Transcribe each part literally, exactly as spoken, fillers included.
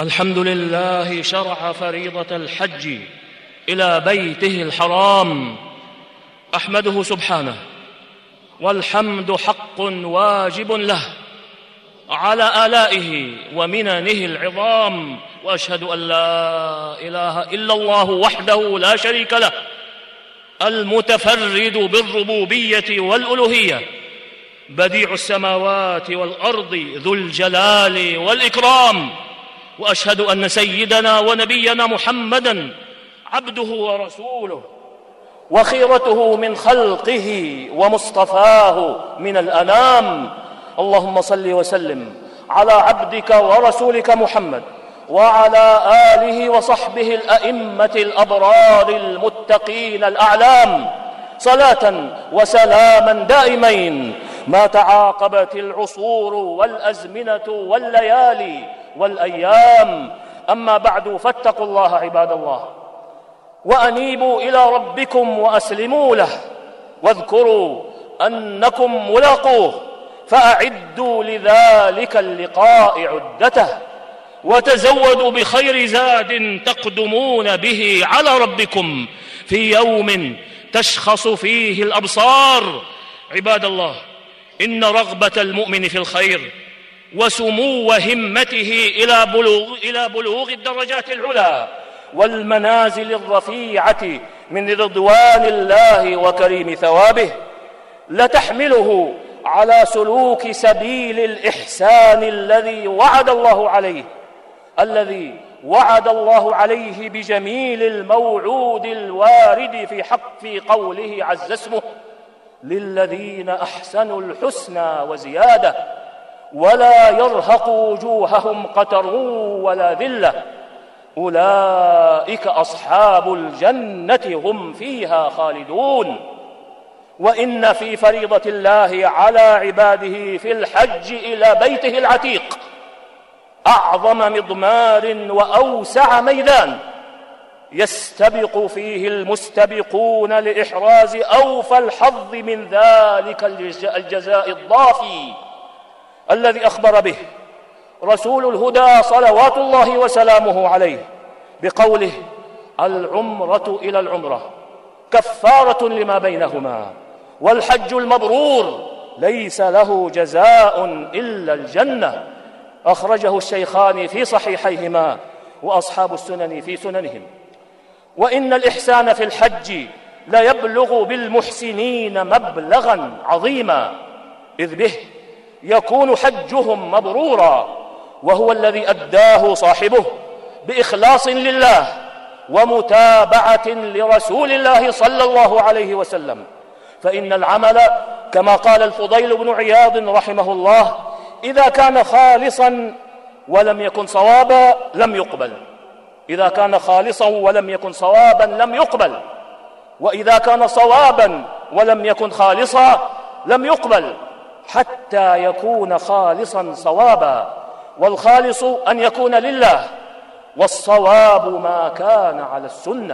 الحمد لله شرع فريضة الحج إلى بيته الحرام، أحمده سبحانه، والحمد حق واجب له على آلائه ومننه العظام، وأشهد أن لا إله إلا الله وحده لا شريك له، المتفرد بالربوبية والألوهية، بديع السماوات والأرض، ذو الجلال والإكرام. وأشهد أن سيدنا ونبينا محمدًا عبده ورسوله، وخيرته من خلقه ومصطفاه من الأنام. اللهم صل وسلم على عبدك ورسولك محمد وعلى آله وصحبه الأئمة الأبرار المتقين الأعلام، صلاة وسلاما دائمين ما تعاقبت العصور والأزمنة والليالي والأيام. أما بعد، فاتقوا الله عباد الله، وأنيبوا إلى ربكم وأسلموا له، واذكروا أنكم ملاقوه، فأعدوا لذلك اللقاء عدته، وتزودوا بخير زاد تقدمون به على ربكم في يوم تشخص فيه الأبصار. عباد الله، إن رغبة المؤمن في الخير وسمو همته إلى بلوغ, إلى بلوغ الدرجات العلى والمنازل الرفيعة من رضوان الله وكريم ثوابه لتحمله على سلوك سبيل الإحسان الذي وعد الله عليه الذي وعد الله عليه بجميل الموعود الوارد في حق في قوله عز اسمه: للذين أحسنوا الحسنى وزيادة ولا يرهق وجوههم قتر ولا ذلة، أولئك أصحاب الجنة هم فيها خالدون. وإن في فريضة الله على عباده في الحج إلى بيته العتيق أعظم مضمار وأوسع ميدان يستبق فيه المستبقون لإحراز أوفى الحظ من ذلك الجزاء الضافي الذي أخبر به رسول الهدى صلوات الله وسلامه عليه بقوله: العمرة إلى العمرة كفارة لما بينهما، والحج المبرور ليس له جزاء إلا الجنة. أخرجه الشيخان في صحيحيهما وأصحاب السنن في سننهم. وإن الإحسان في الحج لا يبلغ بالمحسنين مبلغا عظيما، إذ به يكون حجهم مبرورا، وهو الذي أداه صاحبه بإخلاص لله ومتابعة لرسول الله صلى الله عليه وسلم. فإن العمل كما قال الفضيل بن عياض رحمه الله: إذا كان خالصا ولم يكن صوابا لم يقبل. إذا كان خالصا ولم يكن صوابا لم يقبل، وإذا كان صوابا ولم يكن خالصا لم يقبل، حتى يكون خالصا صوابا. والخالص أن يكون لله، والصواب ما كان على السنة.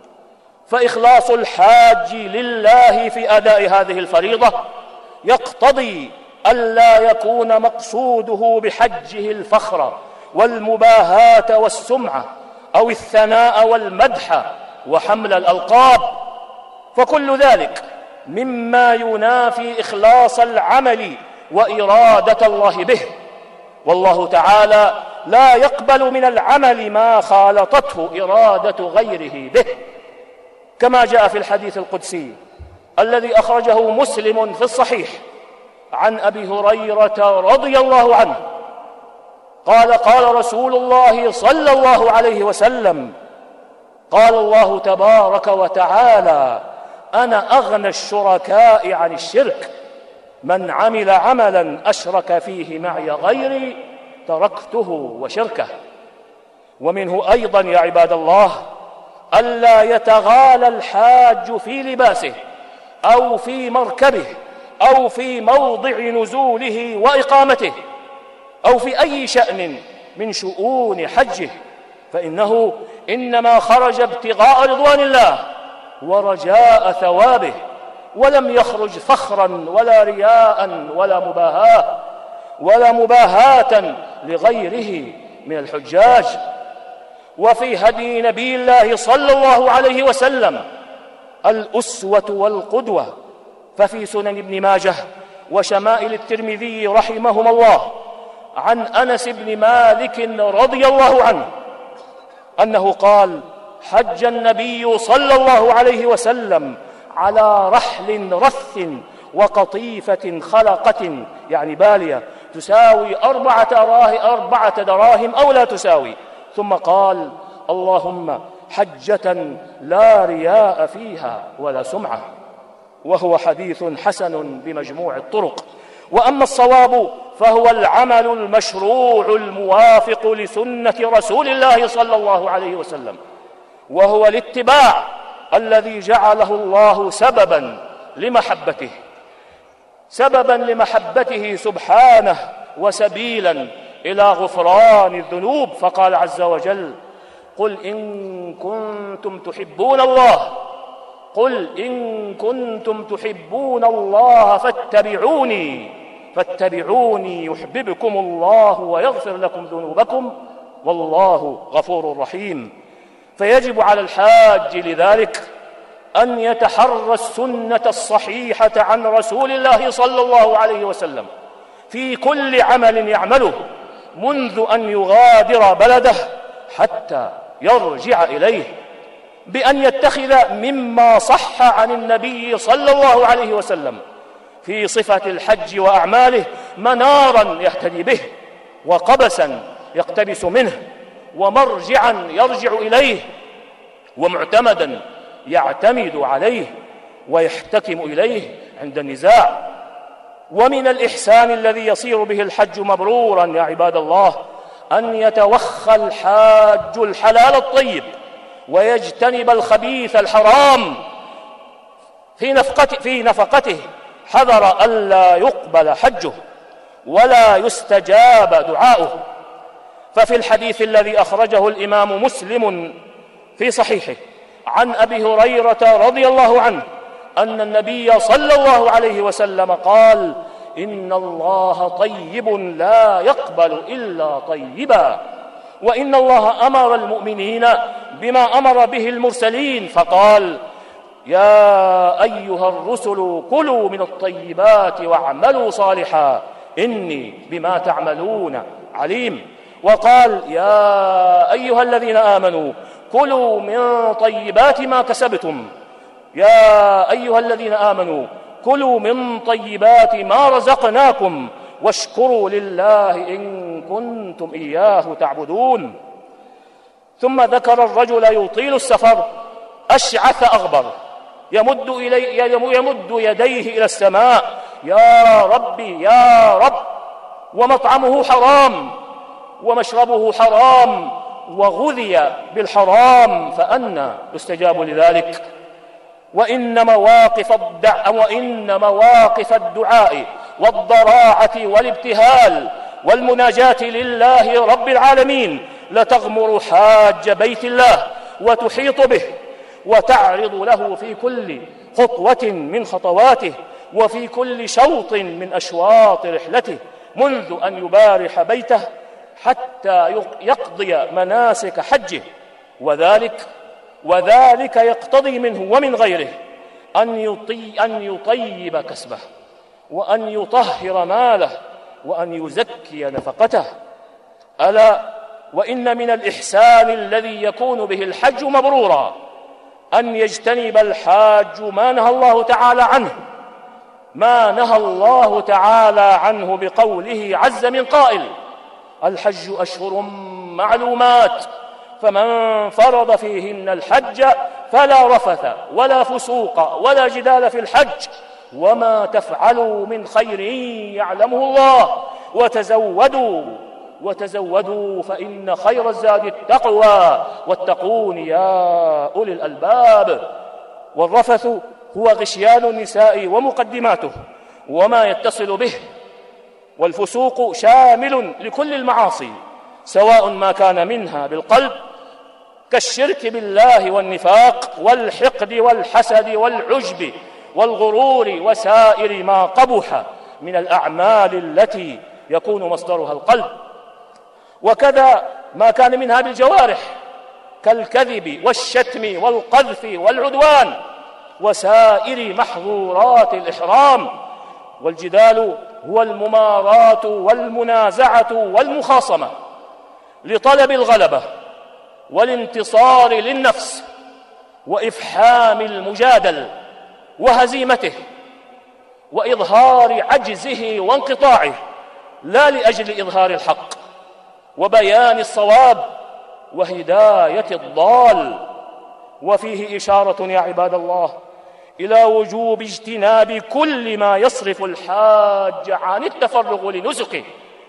فإخلاص الحاج لله في أداء هذه الفريضة يقتضي ألا يكون مقصوده بحجه الفخر والمباهاة والسمعة أو الثناء والمدح وحمل الألقاب، فكل ذلك مما ينافي إخلاص العمل وإرادة الله به. والله تعالى لا يقبل من العمل ما خالطته إرادة غيره به، كما جاء في الحديث القدسي الذي أخرجه مسلم في الصحيح عن أبي هريرة رضي الله عنه قال: قال رسول الله صلى الله عليه وسلم: قال الله تبارك وتعالى: أنا أغنى الشركاء عن الشرك، من عمل عملا أشرك فيه معي غيري تركته وشركه. ومنه أيضا يا عباد الله ألا يتغالى الحاج في لباسه أو في مركبه أو في موضع نزوله وإقامته أو في أي شأن من شؤون حجه، فإنه إنما خرج ابتغاء رضوان الله ورجاء ثوابه، ولم يخرج فخرا ولا رياء ولا مباهاة ولا مباهاة لغيره من الحجاج. وفي هدي نبي الله صلى الله عليه وسلم الأسوة والقدوة، ففي سنن ابن ماجه وشمائل الترمذي رحمهما الله عن أنس بن مالك رضي الله عنه أنه قال: حج النبي صلى الله عليه وسلم على رحل رث وقطيفة خلقة، يعني بالية، تساوي أربعة, أربعة دراهم أو لا تساوي، ثم قال: اللهم حجة لا رياء فيها ولا سمعة. وهو حديث حسن بمجموع الطرق. وأما الصواب فهو العمل المشروع الموافق لسنة رسول الله صلى الله عليه وسلم، وهو الاتباع الذي جعله الله سببا لمحبته سببا لمحبته سبحانه وسبيلا إلى غفران الذنوب. فقال عز وجل: قل إن كنتم تحبون الله قل إن كنتم تحبون الله فاتبعوني فاتبعوني يحببكم الله ويغفر لكم ذنوبكم والله غفور رحيم. فيجب على الحاج لذلك أن يتحرى السنة الصحيحة عن رسول الله صلى الله عليه وسلم في كل عمل يعمله، منذ أن يغادر بلده حتى يرجع إليه، بأن يتخذ مما صح عن النبي صلى الله عليه وسلم في صفة الحج وأعماله منارا يهتدي به، وقبسا يقتبس منه، ومرجعا يرجع إليه، ومعتمدا يعتمد عليه ويحتكم إليه عند النزاع. ومن الإحسان الذي يصير به الحج مبرورا يا عباد الله أن يتوخى الحاج الحلال الطيب ويجتنب الخبيث الحرام في نفقته, في نفقته حذر ألا يقبل حجه ولا يستجاب دعاؤه. ففي الحديث الذي أخرجه الإمام مسلم في صحيحه عن أبي هريرة رضي الله عنه أن النبي صلى الله عليه وسلم قال: إن الله طيب لا يقبل إلا طيبا، وإن الله أمر المؤمنين بما أمر به المرسلين فقال: يا أيها الرسل كلوا من الطيبات واعملوا صالحا إني بما تعملون عليم. وقال: يا أيها الذين آمنوا كلوا من طيبات ما كسبتم يا أيها الذين آمنوا كلوا من طيبات ما رزقناكم واشكروا لله إن كنتم إياه تعبدون. ثم ذكر الرجل يطيل السفر أشعث أغبر يمد, إلي يمد يديه إلى السماء: يا ربي يا رب، ومطعمه حرام ومشربه حرام وغذي بالحرام، فأنى يستجاب لذلك؟ وإن مواقف الدعاء وإن مواقف الدعاء والضراعة والابتهال والمناجاة لله رب العالمين لتغمر حاج بيت الله وتحيط به وتعرض له في كل خطوة من خطواته وفي كل شوط من أشواط رحلته، منذ أن يبارح بيته حتى يقضي مناسك حجه. وذلك وذلك يقتضي منه ومن غيره أن يطي أن يطيب كسبه، وأن يطهر ماله، وأن يزكي نفقته. ألا وإن من الإحسان الذي يكون به الحج مبرورا أن يجتنب الحاج ما نهى الله تعالى عنه ما نهى الله تعالى عنه بقوله عز من قائل: الحج أشهر معلومات فمن فرض فيهن الحج فلا رفث ولا فسوق ولا جدال في الحج وما تفعلوا من خير يعلمه الله وتزودوا وتزودوا فإن خير الزاد التقوى واتقون يا أولي الألباب. والرفث هو غشيان النساء ومقدماته وما يتصل به، والفسوق شامل لكل المعاصي سواء ما كان منها بالقلب كالشرك بالله والنفاق والحقد والحسد والعجب والغرور وسائر ما قبح من الأعمال التي يكون مصدرها القلب. وكذا ما كان منها بالجوارح كالكذب والشتم والقذف والعدوان وسائر محظورات الإحرام. والجدال هو المماراة والمنازعة والمخاصمة لطلب الغلبة والانتصار للنفس وإفحام المجادل وهزيمته وإظهار عجزه وانقطاعه، لا لأجل إظهار الحق وبيان الصواب وهداية الضال. وفيه إشارة يا عباد الله إلى وجوب اجتناب كل ما يصرف الحاج عن التفرغ لنسكه،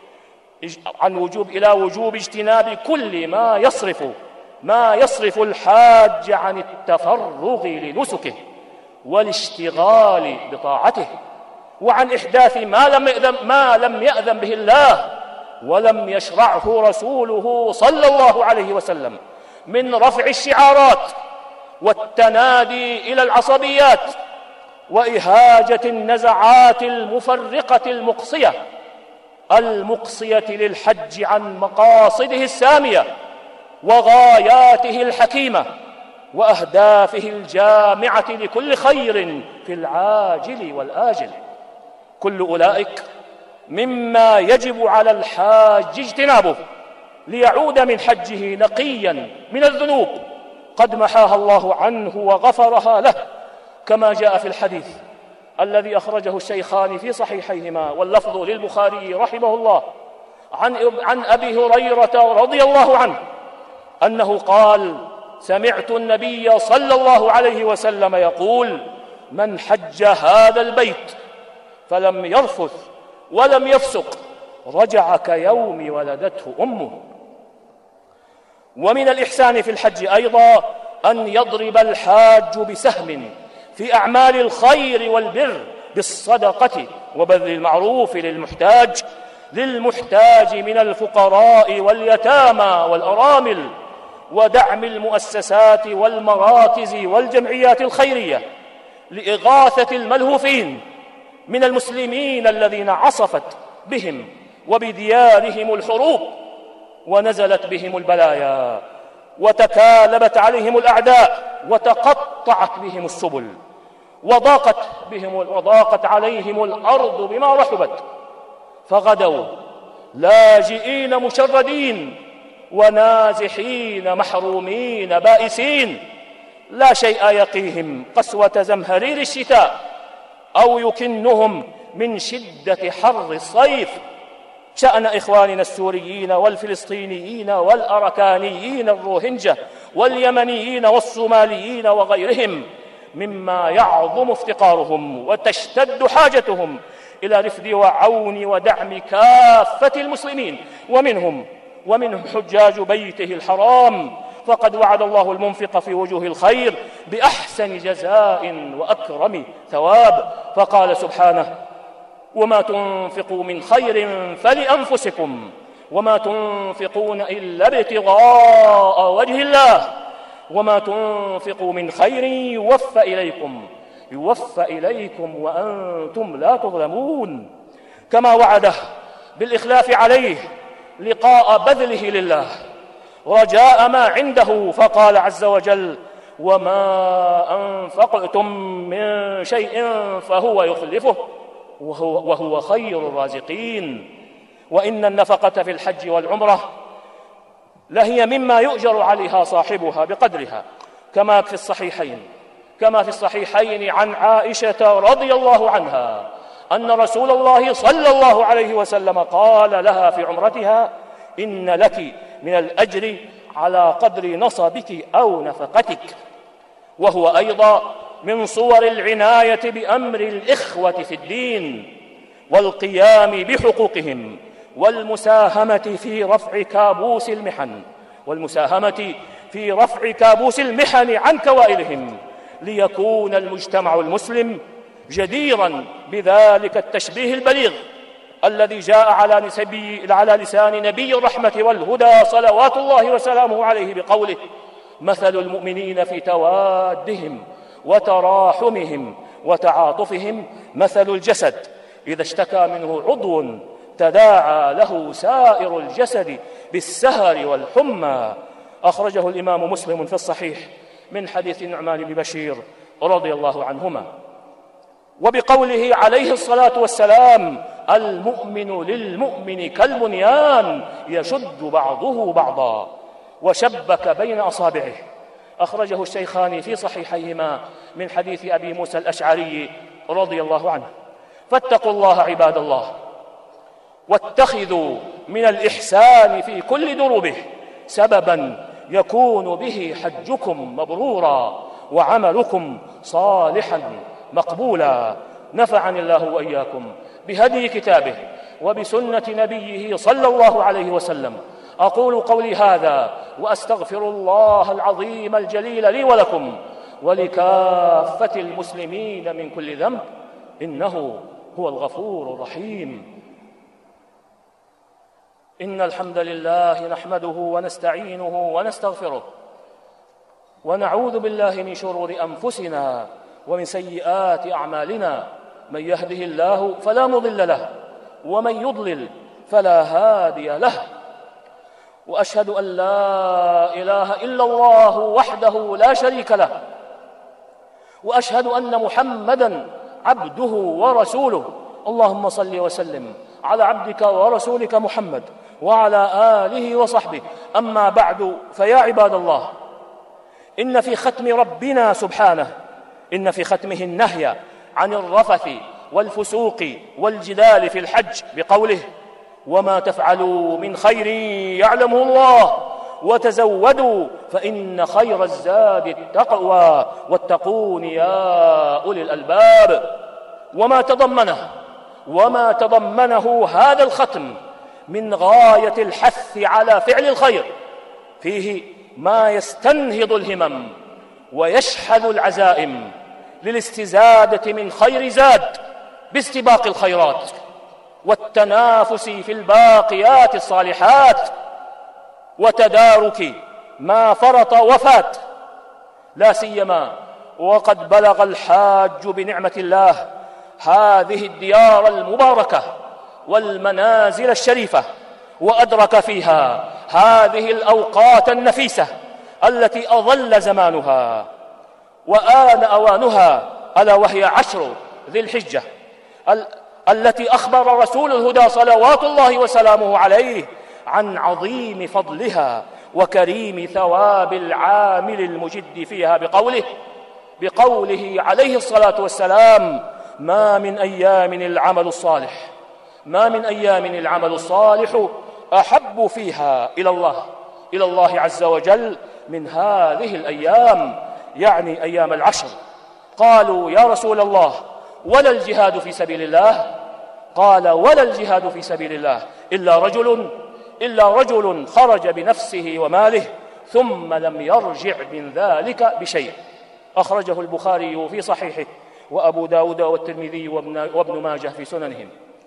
عن وجوب إلى وجوب اجتناب كل ما يصرف ما يصرف الحاج عن التفرغ لنسكه والاشتغال بطاعته، وعن إحداث ما لم يأذن, ما لم يأذن به الله ولم يشرعه رسوله صلى الله عليه وسلم من رفع الشعارات والتنادي إلى العصبيات وإهاجة النزعات المفرقة المقصية المقصية للحج عن مقاصده السامية وغاياته الحكيمة وأهدافه الجامعة لكل خير في العاجل والآجل. كل أولئك مما يجب على الحاج اجتنابه ليعود من حجه نقيا من الذنوب قد محاها الله عنه وغفرها له، كما جاء في الحديث الذي أخرجه الشيخان في صحيحيهما واللفظ للبخاري رحمه الله عن عن أبي هريرة رضي الله عنه أنه قال: سمعت النبي صلى الله عليه وسلم يقول: من حج هذا البيت فلم يرفث ولم يفسق رجع كيوم ولدته أمه. ومن الإحسان في الحج أيضا أن يضرب الحاج بسهم في أعمال الخير والبر بالصدقة وبذل المعروف للمحتاج للمحتاج من الفقراء واليتامى والأرامل، ودعم المؤسسات والمراكز والجمعيات الخيرية لإغاثة الملهوفين من المسلمين الذين عصفت بهم وبديارهم الحروب ونزلت بهم البلايا وتكالبت عليهم الأعداء وتقطعت بهم السبل وضاقت بهم وضاقت عليهم الأرض بما رحبت، فغدوا لاجئين مشردين ونازحين محرومين بائسين، لا شيء يقيهم قسوة زمهرير الشتاء أو يكنهم من شدة حر الصيف. شأن إخواننا السوريين والفلسطينيين والأركانيين الروهنجة واليمنيين والصوماليين وغيرهم مما يعظم افتقارهم وتشتد حاجتهم إلى رفد وعون ودعم كافة المسلمين ومنهم ومنهم حجاج بيته الحرام، فقد وعد الله المنفق في وجوه الخير بأحسن جزاء وأكرم ثواب، فقال سبحانه: وما تنفقوا من خير فلأنفسكم وما تنفقون إلا ابتغاء وجه الله وما تنفقوا من خير يوفى إليكم يوفى إليكم وأنتم لا تظلمون. كما وعده بالإخلاف عليه لقاء بذله لله رجاء ما عنده، فقال عز وجل: وما أنفقتم من شيء فهو يخلفه وهو, وهو خير الرازقين. وإن النفقة في الحج والعمرة لهي مما يؤجر عليها صاحبها بقدرها، كما في الصحيحين كما في الصحيحين عن عائشة رضي الله عنها أن رسول الله صلى الله عليه وسلم قال لها في عمرتها: إن لك من الأجر على قدر نصبك أو نفقتك. وهو أيضا من صور العناية بأمر الإخوة في الدين والقيام بحقوقهم والمساهمة في رفع كابوس المحن والمساهمة في رفع كابوس المحن عن كوائلهم، ليكون المجتمع المسلم جديرا بذلك التشبيه البليغ الذي جاء على, نسبي على لسان نبي الرحمة والهدى صلوات الله وسلامه عليه بقوله: مثل المؤمنين في توادهم وتراحمهم وتعاطفهم مثل الجسد إذا اشتكى منه عضو تداعى له سائر الجسد بالسهر والحمى. أخرجه الإمام مسلم في الصحيح من حديث النعمان بن بشير رضي الله عنهما. وبقوله عليه الصلاة والسلام: المؤمن للمؤمن كالبنيان يشد بعضه بعضا، وشبك بين أصابعه. أخرجه الشيخان في صحيحيهما من حديث أبي موسى الأشعري رضي الله عنه. فاتقوا الله عباد الله، واتخذوا من الإحسان في كل دروبه سببا يكون به حجكم مبرورا وعملكم صالحا مقبولا. نفعني الله وإياكم بهدي كتابه وبسنة نبيه صلى الله عليه وسلم. أقول قولي هذا وأستغفر الله العظيم الجليل لي ولكم ولكافة المسلمين من كل ذنب، إنه هو الغفور الرحيم. إن الحمد لله نحمده ونستعينه ونستغفره، ونعوذ بالله من شرور أنفسنا ومن سيئات أعمالنا. من يهده الله فلا مضل له، ومن يضلل فلا هادي له. وأشهد أن لا إله إلا الله وحده لا شريك له، وأشهد أن محمدًا عبده ورسوله. اللهم صل وسلم على عبدك ورسولك محمد وعلى آله وصحبه. أما بعد، فيا عباد الله، إن في ختم ربنا سبحانه إن في ختمه النهي عن الرفث والفسوق والجدال في الحج بقوله: وما تفعلوا من خير يعلمه الله وتزودوا فإن خير الزاد التقوى واتقون يا أولي الألباب. وما تضمنه وما تضمنه هذا الختم من غاية الحث على فعل الخير، فيه ما يستنهض الهمم ويشحذ العزائم للاستزادة من خير زاد باستباق الخيرات والتنافس في الباقيات الصالحات وتدارك ما فرط وفات، لا سيما وقد بلغ الحاج بنعمة الله هذه الديار المباركة والمنازل الشريفة، وأدرك فيها هذه الأوقات النفيسة التي أظل زمانها وآن أوانها، ألا وهي عشر ذي الحجة ال- التي أخبر رسول الهدى صلوات الله وسلامه عليه عن عظيم فضلها وكريم ثواب العامل المجد فيها بقوله بقوله عليه الصلاة والسلام: ما من أيام العمل الصالح ما من أيام العمل الصالح أحب فيها إلى الله إلى الله عز وجل من هذه الأيام، يعني أيام العشر. قالوا: يا رسول الله، ولا الجهاد في سبيل الله؟ قال: ولا الجهاد في سبيل الله إلا رجل إلا رجل خرج بنفسه وماله ثم لم يرجع من ذلك بشيء. أخرجه البخاري في صحيحه، وأبو داود والترمذي وابن ماجه في سننهم.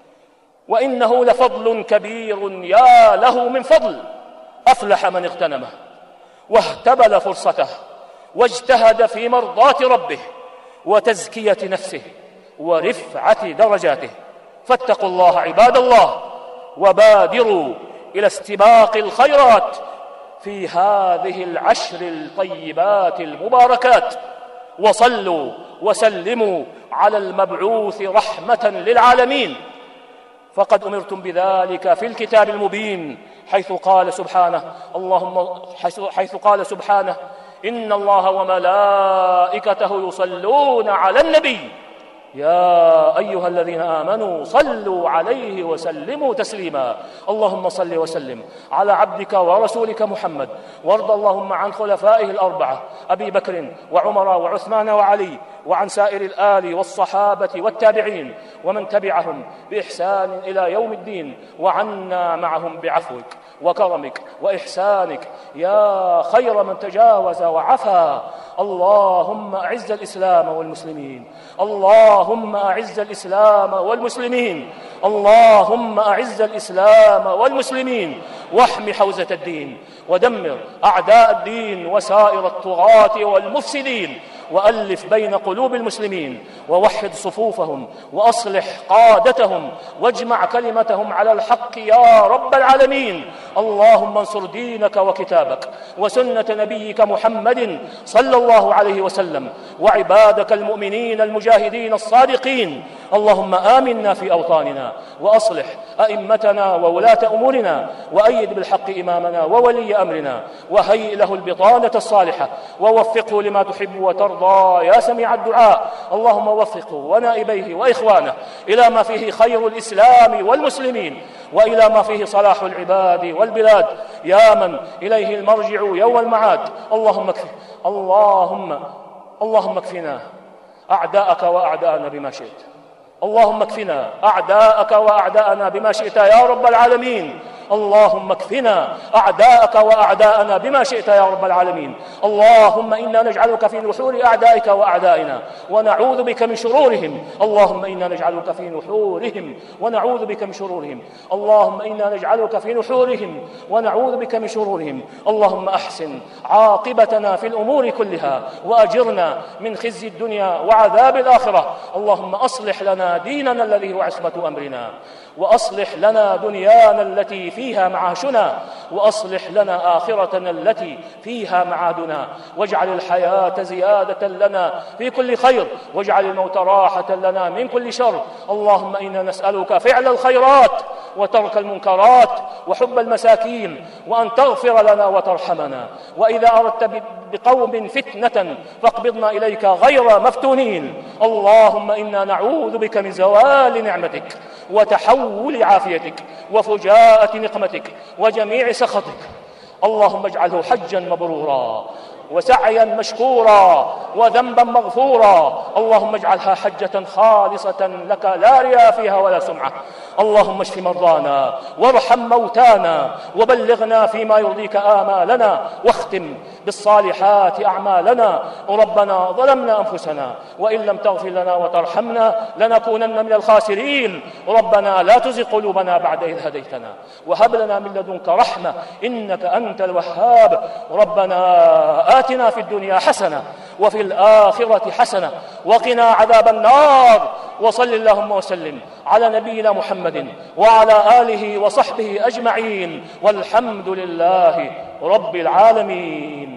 وإنه لفضل كبير يا له من فضل، أفلح من اغتنمه واهتبل فرصته واجتهد في مرضاة ربه وتزكية نفسه ورفعة درجاته. فاتقوا الله عباد الله، وبادروا إلى استباق الخيرات في هذه العشر الطيبات المباركات، وصلوا وسلموا على المبعوث رحمة للعالمين، فقد أمرتم بذلك في الكتاب المبين، حيث قال سبحانه اللهم حيث قال سبحانه: إن الله وملائكته يصلون على النبي يا أيها الذين آمنوا صلوا عليه وسلموا تسليما. اللهم صل وسلم على عبدك ورسولك محمد، وارض اللهم عن خلفائه الأربعة أبي بكر وعمر وعثمان وعلي، وعن سائر الآل والصحابة والتابعين ومن تبعهم بإحسان إلى يوم الدين، وعنا معهم بعفوك وكرمك وإحسانك يا خير من تجاوز وعفا. اللهم أعز الإسلام والمسلمين اللهم أعز الإسلام والمسلمين اللهم أعز الإسلام والمسلمين واحم حوزة الدين، ودمر أعداء الدين وسائر الطغاة والمفسدين. وألف بين قلوب المسلمين ووحد صفوفهم وأصلح قادتهم واجمع كلمتهم على الحق يا رب العالمين. اللهم انصر دينك وكتابك وسنة نبيك محمد صلى الله عليه وسلم وعبادك المؤمنين المجاهدين الصادقين. اللهم آمنا في أوطاننا وأصلح أئمتنا وولاة أمورنا وأيد بالحق إمامنا وولي أمرنا وهيئ له البطانة الصالحة ووفقه لما تحب وترضى يا سميع الدعاء. اللهم وفقه ونائبيه وإخوانه إلى ما فيه خير الإسلام والمسلمين وإلى ما فيه صلاح العباد والبلاد يا من إليه المرجع يوم المعاد. اللهم اكفي اللهم اللهم اكفنا أعداءك وأعداءنا بما شئت. اللهم اكفنا أعداءك وأعداءنا بما شئت يا رب العالمين. اللهم اكفنا أعداءك وأعداءنا بما شئت يا رب العالمين. اللهم إنا نجعلك في نحور أعدائك وأعدائنا ونعوذ بك من شرورهم. اللهم إنا نجعلك في نحورهم ونعوذ بك من شرورهم. اللهم إنا نجعلك في نحورهم ونعوذ بك من شرورهم. اللهم أحسن عاقبتنا في الأمور كلها وأجرنا من خزي الدنيا وعذاب الآخرة. اللهم أصلح لنا ديننا الذي هو عصمة أمرنا وأصلح لنا دنيانا التي فيها معاشنا وأصلح لنا آخرتنا التي فيها معادنا واجعل الحياة زيادة لنا في كل خير واجعل الموت راحة لنا من كل شر. اللهم إنا نسألك فعل الخيرات وترك المنكرات وحب المساكين وأن تغفر لنا وترحمنا. وإذا أردت بقوم فتنة فاقبضنا إليك غير مفتونين. اللهم إنا نعوذ بك من زوال نعمتك وتحول عافيتك وفجاءة نقمتك وجميع سخطك. اللهم اجعله حجا مبرورا وسعيا مشكورا وذنبا مغفورا. اللهم اجعلها حجة خالصة لك لا رياء فيها ولا سمعة. اللهم اشف مرضانا وارحم موتانا وبلغنا فيما يرضيك آمالنا واختم بالصالحات أعمالنا. ربنا ظلمنا أنفسنا وإن لم تغفر لنا وترحمنا لنكونن من الخاسرين. ربنا لا تزغ قلوبنا بعد إذ هديتنا وهب لنا من لدنك رحمة إنك أنت الوهاب. ربنا آتنا في الدنيا حسنة وفي الآخرة حسنة وقنا عذاب النار. وصل اللهم وسلم على نبينا محمد وعلى آله وصحبه أجمعين والحمد لله رب العالمين.